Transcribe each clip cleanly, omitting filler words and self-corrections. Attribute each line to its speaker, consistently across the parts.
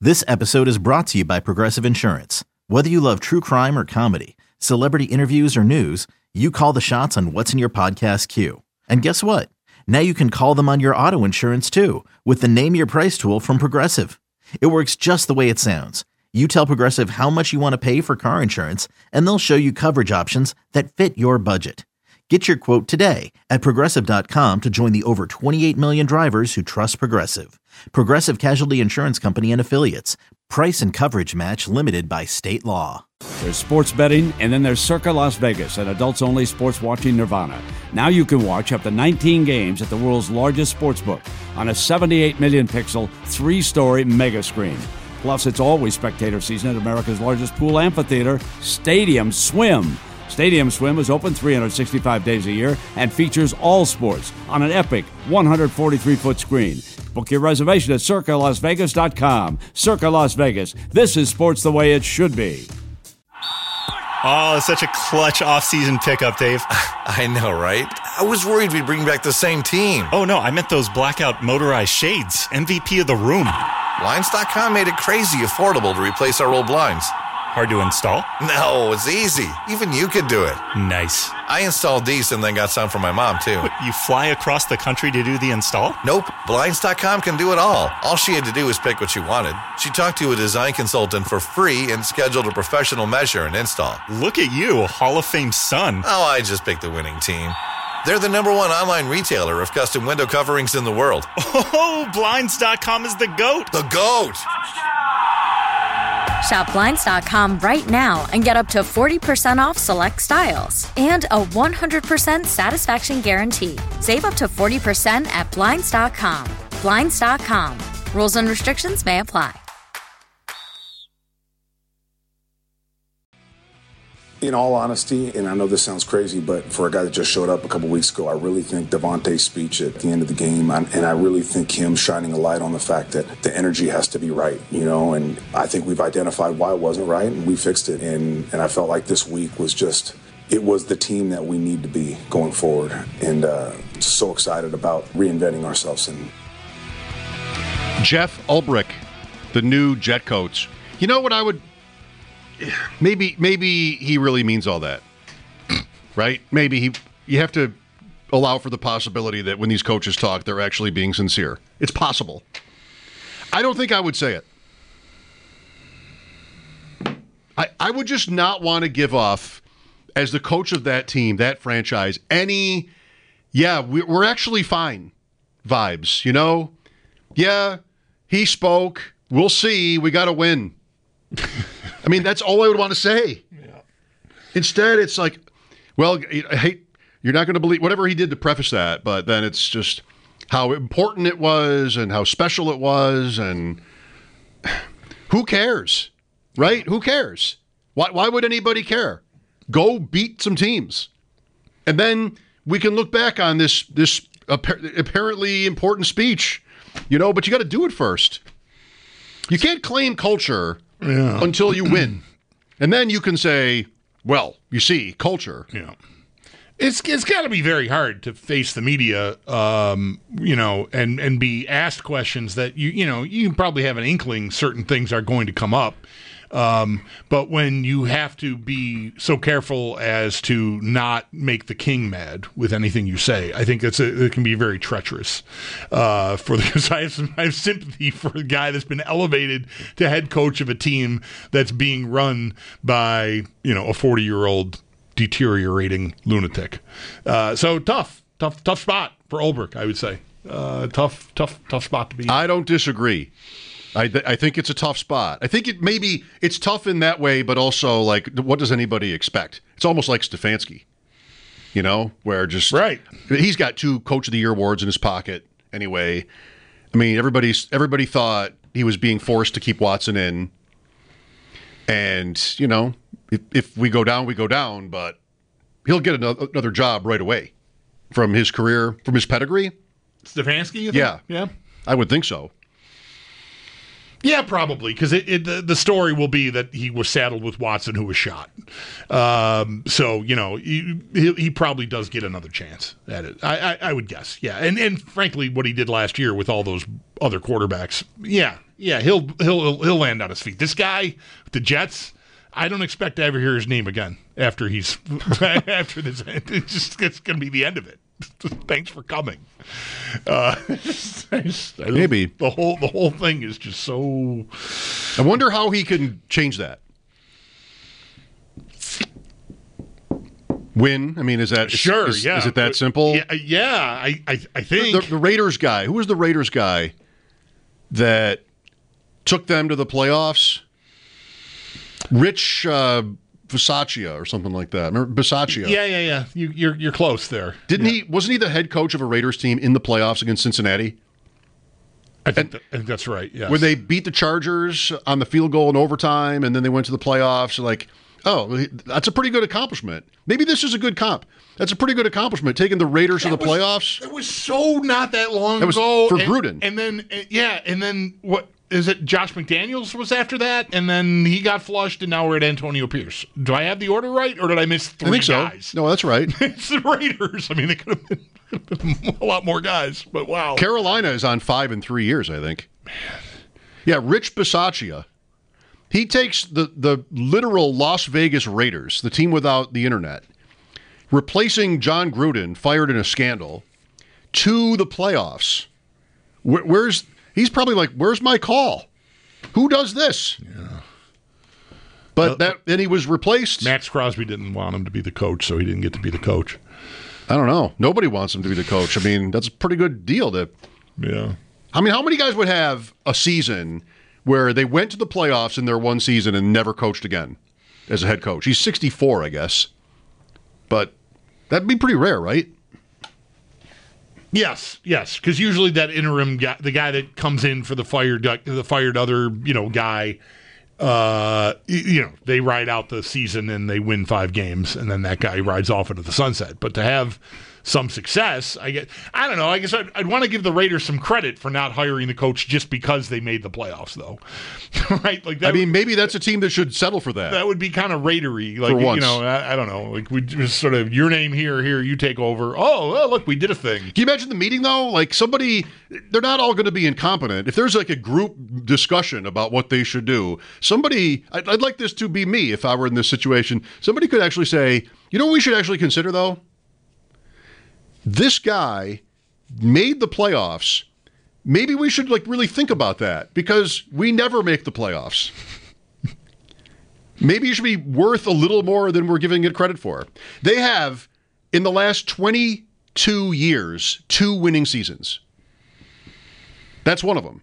Speaker 1: This episode is brought to you by Progressive Insurance. Whether you love true crime or comedy, celebrity interviews or news, you call the shots on what's in your podcast queue. And guess what? Now you can call them on your auto insurance too with the Name Your Price tool from Progressive. It works just the way it sounds. You tell Progressive how much you want to pay for car insurance, and they'll show you coverage options that fit your budget. Get your quote today at Progressive.com to join the over 28 million drivers who trust Progressive. Progressive Casualty Insurance Company and Affiliates. Price and coverage match limited by state law.
Speaker 2: There's sports betting, and then there's Circa Las Vegas, an adults-only sports watching nirvana. Now you can watch up to 19 games at the world's largest sportsbook on a 78 million pixel, 3-story mega screen. Plus, it's always spectator season at America's largest pool amphitheater, Stadium Swim. Stadium Swim is open 365 days a year and features all sports on an epic 143-foot screen. Book your reservation at CircaLasVegas.com. Circa Las Vegas. This is sports the way it should be.
Speaker 3: Oh, such a clutch off-season pickup, Dave.
Speaker 4: I know, right? I was worried we'd bring back the same team.
Speaker 3: Oh, no, I meant those blackout motorized shades. MVP of the room.
Speaker 4: Blinds.com made it crazy affordable to replace our old blinds.
Speaker 3: Hard to install?
Speaker 4: No, it's easy. Even you could do it.
Speaker 3: Nice.
Speaker 4: I installed these and then got some for my mom, too.
Speaker 3: What, you fly across the country to do the install?
Speaker 4: Nope. Blinds.com can do it all. All she had to do was pick what she wanted. She talked to a design consultant for free and scheduled a professional measure and install.
Speaker 3: Look at you, a Hall of Fame son.
Speaker 4: Oh, I just picked the winning team. They're the #1 online retailer of custom window coverings in the world.
Speaker 3: Oh, Blinds.com is the GOAT.
Speaker 4: The GOAT!
Speaker 5: Shop Blinds.com right now and get up to 40% off select styles and a 100% satisfaction guarantee. Save up to 40% at Blinds.com. Blinds.com. Rules and restrictions may apply.
Speaker 6: In all honesty, and I know this sounds crazy, but for a guy that just showed up a couple weeks ago, I really think Devontae's speech at the end of the game, and I really think him shining a light on the fact that the energy has to be right, and I think we've identified why it wasn't right, and we fixed it, and I felt like this week was it was the team that we need to be going forward, and so excited about reinventing ourselves. And
Speaker 7: Jeff Ulbrich, the new Jet coach. You know what I would... Maybe he really means all that, right? Maybe you have to allow for the possibility that when these coaches talk, they're actually being sincere. It's possible. I don't think I would say it. I would just not want to give off, as the coach of that team, that franchise, any, we're actually fine vibes, Yeah, he spoke. We'll see. We got to win. I mean, that's all I would want to say. Yeah. Instead, it's like, well, hey, you're not going to believe whatever he did to preface that, but then it's just how important it was and how special it was, and who cares, right? Who cares? Why would anybody care? Go beat some teams, and then we can look back on this apparently important speech, but you got to do it first. You can't claim culture until you win. And then you can say, well, you see, culture.
Speaker 8: Yeah. It's got to be very hard to face the media, and be asked questions that you probably have an inkling certain things are going to come up. But when you have to be so careful as to not make the king mad with anything you say, I think it can be very treacherous. Because I have sympathy for a guy that's been elevated to head coach of a team that's being run by a 40-year-old deteriorating lunatic. So tough spot for Ulbrich, I would say. Tough spot to be in.
Speaker 7: I don't disagree. I think it's a tough spot. I think it's tough in that way, but also, like, what does anybody expect? It's almost like Stefanski, where just
Speaker 8: right.
Speaker 7: He's got 2 Coach of the Year awards in his pocket anyway. I mean, everybody thought he was being forced to keep Watson in, and if we go down, we go down. But he'll get another job right away from his career, from his pedigree.
Speaker 8: Stefanski, you think?
Speaker 7: Yeah, I would think so.
Speaker 8: Yeah, probably, because the story will be that he was saddled with Watson, who was shot. So, he probably does get another chance at it. I would guess, yeah. And frankly, what he did last year with all those other quarterbacks, yeah, he'll land on his feet. This guy, the Jets, I don't expect to ever hear his name again after this. It's going to be the end of it. Thanks for coming.
Speaker 7: Maybe
Speaker 8: the whole thing is just so.
Speaker 7: I wonder how he can change that. Win. I mean, is that
Speaker 8: sure?
Speaker 7: Is
Speaker 8: yeah.
Speaker 7: it that simple?
Speaker 8: Yeah. I think
Speaker 7: the Raiders guy. Who was the Raiders guy that took them to the playoffs? Rich Bisaccia or something like that. Remember Bisaccia?
Speaker 8: Yeah. You're close there.
Speaker 7: Wasn't he the head coach of a Raiders team in the playoffs against Cincinnati?
Speaker 8: I think that's right. Yes.
Speaker 7: When they beat the Chargers on the field goal in overtime, and then they went to the playoffs, like, oh, that's a pretty good accomplishment. Maybe this is a good comp. That's a pretty good accomplishment, taking the Raiders to the playoffs.
Speaker 8: It was so not that long
Speaker 7: ago. For Gruden.
Speaker 8: And then what? Is it Josh McDaniels was after that, and then he got flushed, and now we're at Antonio Pierce. Do I have the order right, or did I miss three guys?
Speaker 7: No, that's right.
Speaker 8: It's the Raiders. I mean, they could have been a lot more guys, but wow.
Speaker 7: Carolina is on 5 in 3 years, I think. Man. Yeah, Rich Bisaccia. He takes the literal Las Vegas Raiders, the team without the internet, replacing John Gruden, fired in a scandal, to the playoffs. He's probably like, where's my call? Who does this?
Speaker 8: Yeah.
Speaker 7: But then he was replaced.
Speaker 8: Max Crosby didn't want him to be the coach, so he didn't get to be the coach.
Speaker 7: I don't know. Nobody wants him to be the coach. I mean, that's a pretty good deal.
Speaker 8: Yeah.
Speaker 7: I mean, how many guys would have a season where they went to the playoffs in their one season and never coached again as a head coach? He's 64, I guess. But that'd be pretty rare, right?
Speaker 8: Yes, because usually that interim guy, the guy that comes in for the fired other guy, they ride out the season and they win 5 games, and then that guy rides off into the sunset. But to have some success, I don't know. I guess I'd want to give the Raiders some credit for not hiring the coach just because they made the playoffs, though. Right? Like that.
Speaker 7: Maybe that's a team that should settle for that.
Speaker 8: That would be kind of Raidery. Like,
Speaker 7: for once.
Speaker 8: I don't know. Like, we just sort of, your name here, you take over. Oh, well, look, we did a thing.
Speaker 7: Can you imagine the meeting, though? Like, they're not all going to be incompetent. If there's like a group discussion about what they should do, I'd like this to be me if I were in this situation. Somebody could actually say, you know what we should actually consider, though? This guy made the playoffs. Maybe we should really think about that, because we never make the playoffs. Maybe it should be worth a little more than we're giving it credit for. They have, in the last 22 years, 2 winning seasons. That's one of them.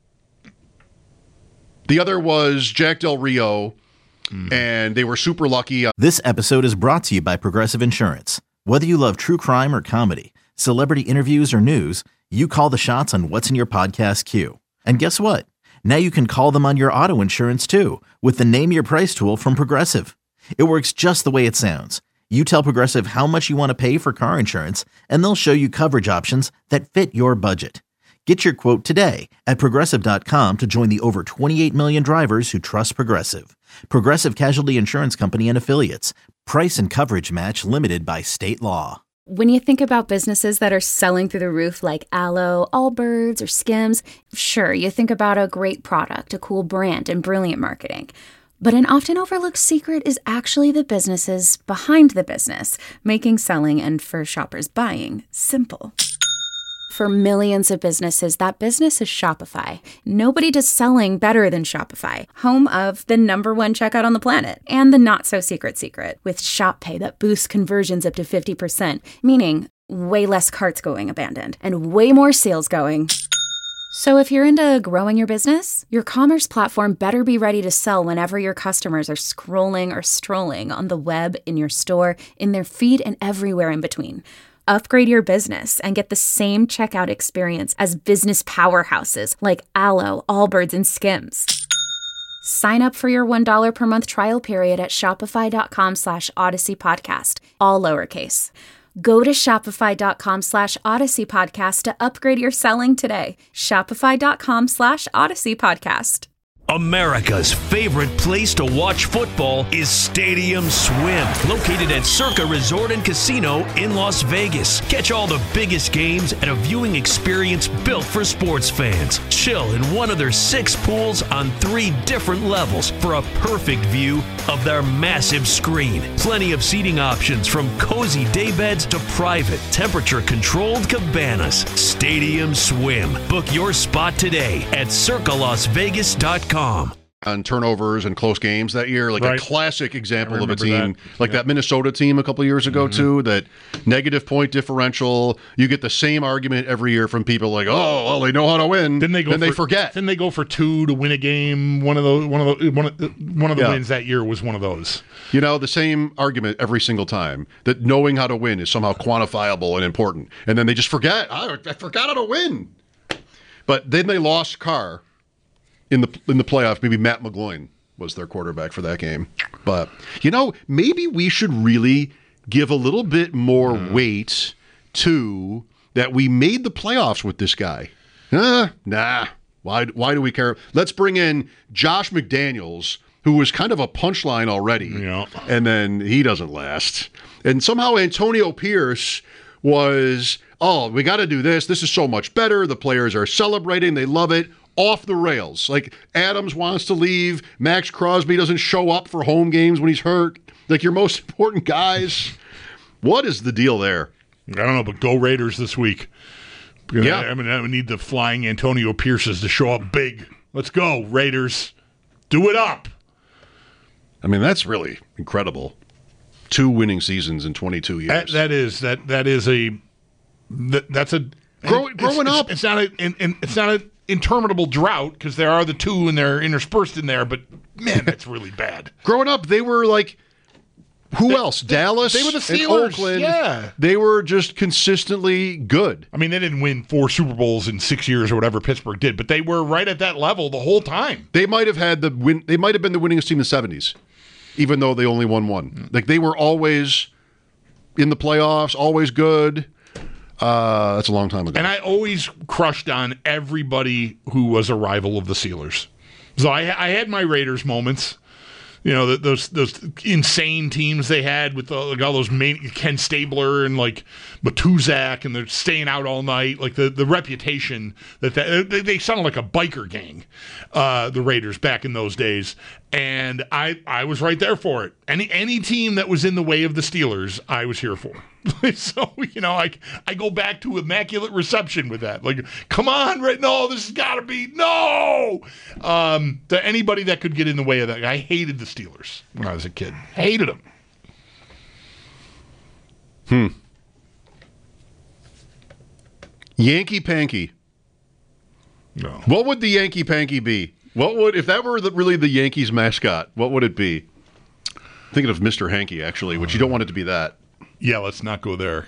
Speaker 7: The other was Jack Del Rio, and they were super lucky.
Speaker 1: This episode is brought to you by Progressive Insurance. Whether you love true crime or comedy, celebrity interviews or news, you call the shots on what's in your podcast queue. And guess what? Now you can call them on your auto insurance too, with the Name Your Price tool from Progressive. It works just the way it sounds. You tell Progressive how much you want to pay for car insurance, and they'll show you coverage options that fit your budget. Get your quote today at Progressive.com to join the over 28 million drivers who trust Progressive. Progressive Casualty Insurance Company and Affiliates. Price and coverage match limited by state law.
Speaker 9: When you think about businesses that are selling through the roof like Aloe, Allbirds, or Skims, sure, you think about a great product, a cool brand, and brilliant marketing. But an often overlooked secret is actually the businesses behind the business, making selling and, for shoppers, buying simple. For millions of businesses, that business is Shopify. Nobody does selling better than Shopify, home of the #1 checkout on the planet, and the not-so-secret secret, with Shop Pay that boosts conversions up to 50%, meaning way less carts going abandoned, and way more sales going. So if you're into growing your business, your commerce platform better be ready to sell whenever your customers are scrolling or strolling on the web, in your store, in their feed, and everywhere in between. Upgrade your business and get the same checkout experience as business powerhouses like Aloe, Allbirds, and Skims. Sign up for your $1 per month trial period at shopify.com/Odyssey Podcast, all lowercase. Go to shopify.com/Odyssey Podcast to upgrade your selling today. Shopify.com/Odyssey Podcast.
Speaker 10: America's favorite place to watch football is Stadium Swim, located at Circa Resort and Casino in Las Vegas. Catch all the biggest games at a viewing experience built for sports fans. Chill in one of their 6 pools on 3 different levels for a perfect view of their massive screen. Plenty of seating options from cozy daybeds to private, temperature-controlled cabanas. Stadium Swim. Book your spot today at circalasvegas.com.
Speaker 7: On turnovers and close games that year, like a classic example of a team that Minnesota team a couple of years ago too, that negative point differential. You get the same argument every year from people like, oh, well, they know how to win. Then they forget.
Speaker 8: Then they go for 2 to win a game. One of the wins that year was one of those.
Speaker 7: You know, the same argument every single time, that knowing how to win is somehow quantifiable and important, and then they just forget. I forgot how to win. But then they lost Carr. In the playoffs, maybe Matt McGloin was their quarterback for that game. But, maybe we should really give a little bit more weight to that we made the playoffs with this guy. Nah. Why do we care? Let's bring in Josh McDaniels, who was kind of a punchline already, and then he doesn't last. And somehow Antonio Pierce was, we got to do this. This is so much better. The players are celebrating. They love it. Off the rails. Like, Adams wants to leave. Max Crosby doesn't show up for home games when he's hurt. Like, your most important guys. What is the deal there?
Speaker 8: I don't know, but go Raiders this week.
Speaker 7: Yeah.
Speaker 8: I would need the flying Antonio Pierces to show up big. Let's go, Raiders. Do it up.
Speaker 7: I mean, that's really incredible. 2 winning seasons in 22 years.
Speaker 8: That's a
Speaker 7: growing up.
Speaker 8: It's not a interminable drought, because there are the 2 and they're interspersed in there, but man, that's really bad.
Speaker 7: Growing up, they were like, who else? Dallas,
Speaker 8: they were the Steelers,
Speaker 7: and Oakland.
Speaker 8: Yeah.
Speaker 7: They were just consistently good.
Speaker 8: I mean, they didn't win 4 Super Bowls in 6 years or whatever Pittsburgh did, but they were right at that level the whole time.
Speaker 7: They might have had they might have been the winningest team in the 70s, even though they only won 1. Like, they were always in the playoffs, always good. That's a long time ago.
Speaker 8: And I always crushed on everybody who was a rival of the Steelers. So I had my Raiders moments. Those insane teams they had with all those Ken Stabler and like Matuzak, and they're staying out all night. Like the reputation that they sounded like a biker gang, the Raiders back in those days. And I was right there for it. Any team that was in the way of the Steelers, I was here for. So, I go back to immaculate reception with that. Like, come on, no, this has got to be, no! To anybody that could get in the way of that. I hated the Steelers when I was a kid. Hated them.
Speaker 7: Yankee Panky.
Speaker 8: No.
Speaker 7: What would the Yankee Panky be? If that were really the Yankees mascot, what would it be? Thinking of Mr. Hanky, actually, which you don't want it to be that.
Speaker 8: Yeah, let's not go there.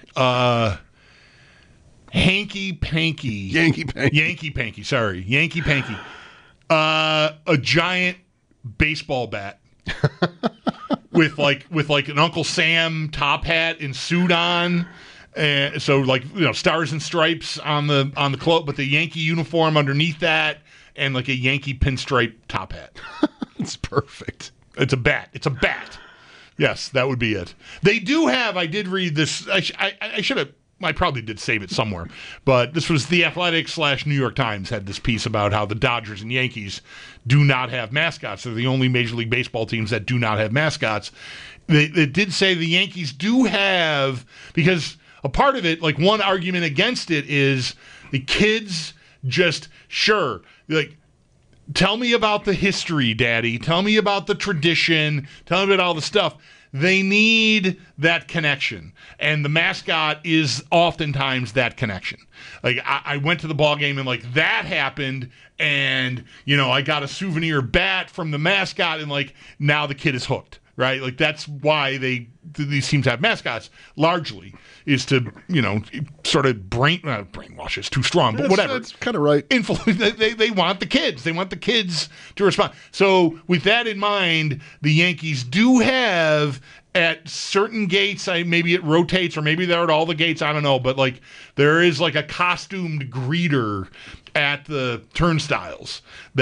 Speaker 8: Hanky Panky.
Speaker 7: Yankee Panky.
Speaker 8: Yankee Panky, sorry. Yankee Panky. A giant baseball bat with like an Uncle Sam top hat and suit on. And so stars and stripes on the cloak, but the Yankee uniform underneath that, and like a Yankee pinstripe top hat.
Speaker 7: It's perfect.
Speaker 8: It's a bat. Yes, that would be it. They do have, I did read this, I should have, I probably did save it somewhere, but this was The Athletic / New York Times had this piece about how the Dodgers and Yankees do not have mascots. They're the only Major League Baseball teams that do not have mascots. They did say the Yankees do have, because a part of it, like one argument against it is the kids just, sure, like, tell me about the history, Daddy. Tell me about the tradition. Tell me about all the stuff. They need that connection. And the mascot is oftentimes that connection. Like, I went to the ball game and, like, that happened. And, I got a souvenir bat from the mascot. And, like, now the kid is hooked. Right? Like, that's why these teams have mascots, largely, is to, sort of brainwash is too strong, but whatever.
Speaker 7: That's kind of right.
Speaker 8: They want the kids. They want the kids to respond. So, with that in mind, the Yankees do have, at certain gates, maybe it rotates, or maybe they're at all the gates, I don't know, but, like, there is, like, a costumed greeter at the turnstiles that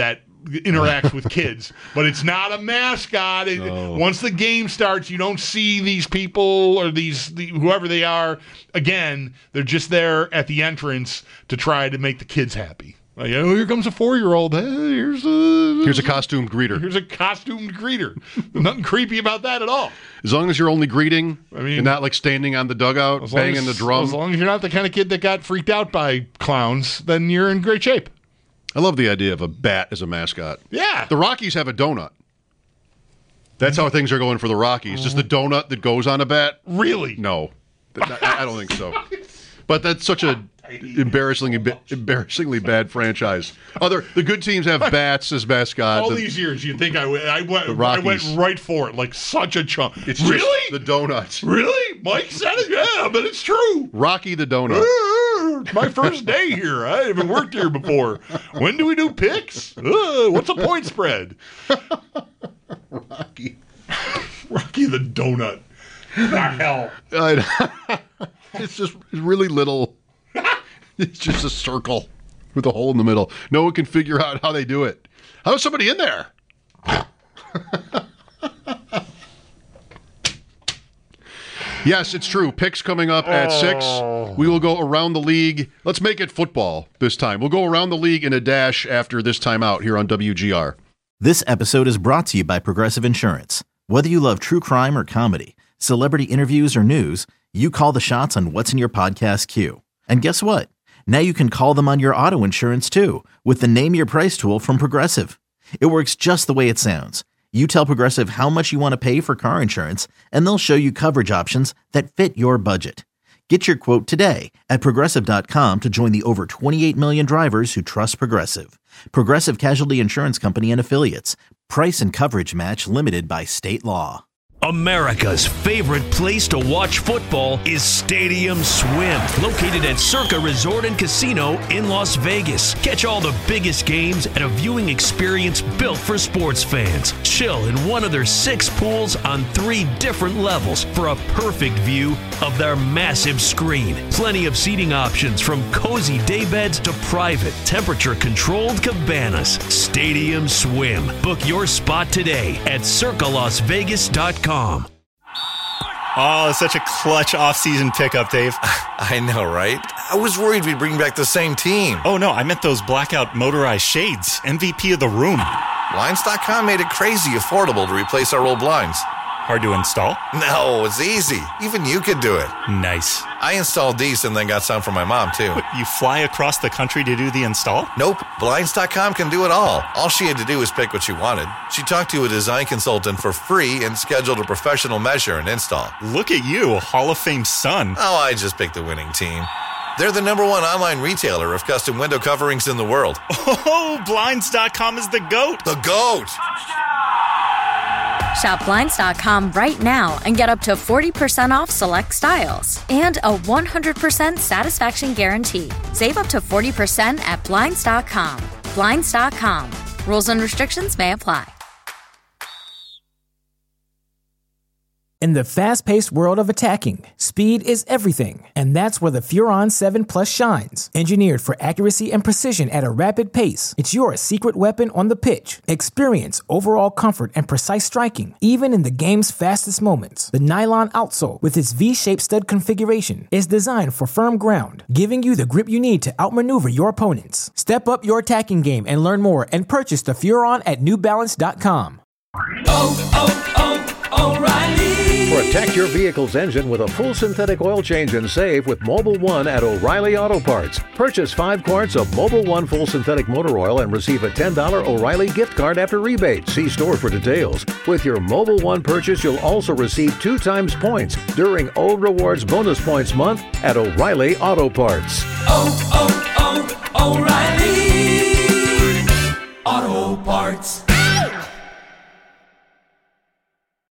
Speaker 8: interacts with kids, but it's not a mascot. Once the game starts, you don't see these people or whoever they are. Again, they're just there at the entrance to try to make the kids happy. Like, here comes a 4-year-old. Hey,
Speaker 7: here's a costumed greeter.
Speaker 8: Here's a costumed greeter. Nothing creepy about that at all.
Speaker 7: As long as you're only greeting, and not like standing on the dugout, banging the drum.
Speaker 8: As long as you're not the kind of kid that got freaked out by clowns, then you're in great shape.
Speaker 7: I love the idea of a bat as a mascot.
Speaker 8: Yeah.
Speaker 7: The Rockies have a donut. That's how things are going for the Rockies. Just the donut that goes on a bat.
Speaker 8: Really?
Speaker 7: No. I don't think so. But that's such a embarrassingly bad franchise. The good teams have bats as mascots.
Speaker 8: All these years, you'd think I went right for it, like such a chump.
Speaker 7: It's
Speaker 8: really
Speaker 7: just the donuts.
Speaker 8: Really? Mike said it? Yeah, but it's true.
Speaker 7: Rocky the donut.
Speaker 8: My first day here. I haven't worked here before. When do we do picks? What's a point spread?
Speaker 7: Rocky
Speaker 8: the donut. The hell.
Speaker 7: It's just really little. It's just a circle with a hole in the middle. No one can figure out how they do it. How's somebody in there? Yes, it's true. Picks coming up at 6. We will go around the league. Let's make it football this time. We'll go around the league in a dash after this time out here on WGR.
Speaker 1: This episode is brought to you by Progressive Insurance. Whether you love true crime or comedy, celebrity interviews or news, you call the shots on what's in your podcast queue. And guess what? Now you can call them on your auto insurance too with the Name Your Price tool from Progressive. It works just the way it sounds. You tell Progressive how much you want to pay for car insurance, and they'll show you coverage options that fit your budget. Get your quote today at Progressive.com to join the over 28 million drivers who trust Progressive. Progressive Casualty Insurance Company and Affiliates. Price and coverage match limited by state law.
Speaker 10: America's favorite place to watch football is Stadium Swim, located at Circa Resort and Casino in Las Vegas. Catch all the biggest games at a viewing experience built for sports fans. Chill in one of their 6 pools on 3 different levels for a perfect view of their massive screen. Plenty of seating options from cozy daybeds to private, temperature-controlled cabanas. Stadium Swim. Book your spot today at circalasvegas.com.
Speaker 3: Oh, it's such a clutch off-season pickup, Dave.
Speaker 4: I know, right? I was worried we'd bring back the same team.
Speaker 3: Oh, no, I meant those blackout motorized shades. MVP of the room.
Speaker 4: Blinds.com made it crazy affordable to replace our old blinds.
Speaker 3: Hard to install?
Speaker 4: No, it's easy. Even you could do it.
Speaker 3: Nice.
Speaker 4: I installed these and then got some for my mom, too.
Speaker 3: You fly across the country to do the install?
Speaker 4: Nope. Blinds.com can do it all. All she had to do was pick what she wanted. She talked to a design consultant for free and scheduled a professional measure and install.
Speaker 3: Look at you, Hall of Fame son.
Speaker 4: Oh, I just picked the winning team. They're the #1 online retailer of custom window coverings in the world.
Speaker 3: Oh, Blinds.com is the GOAT.
Speaker 4: The GOAT!
Speaker 5: Shop Blinds.com right now and get up to 40% off select styles and a 100% satisfaction guarantee. Save up to 40% at Blinds.com. Blinds.com. Rules and restrictions may apply.
Speaker 11: In the fast-paced world of attacking, speed is everything, and that's where the Furon 7 Plus shines. Engineered for accuracy and precision at a rapid pace, it's your secret weapon on the pitch. Experience overall comfort and precise striking, even in the game's fastest moments. The nylon outsole, with its V-shaped stud configuration, is designed for firm ground, giving you the grip you need to outmaneuver your opponents. Step up your attacking game and learn more and purchase the Furon at NewBalance.com.
Speaker 12: O'Reilly. Protect your vehicle's engine with a full synthetic oil change and save with Mobil 1 at O'Reilly Auto Parts. Purchase 5 quarts of Mobil 1 full synthetic motor oil and receive a $10 O'Reilly gift card after rebate. See store for details. With your Mobil 1 purchase, you'll also receive 2 times points during O Rewards Bonus Points Month at O'Reilly Auto Parts.
Speaker 13: O'Reilly Auto Parts.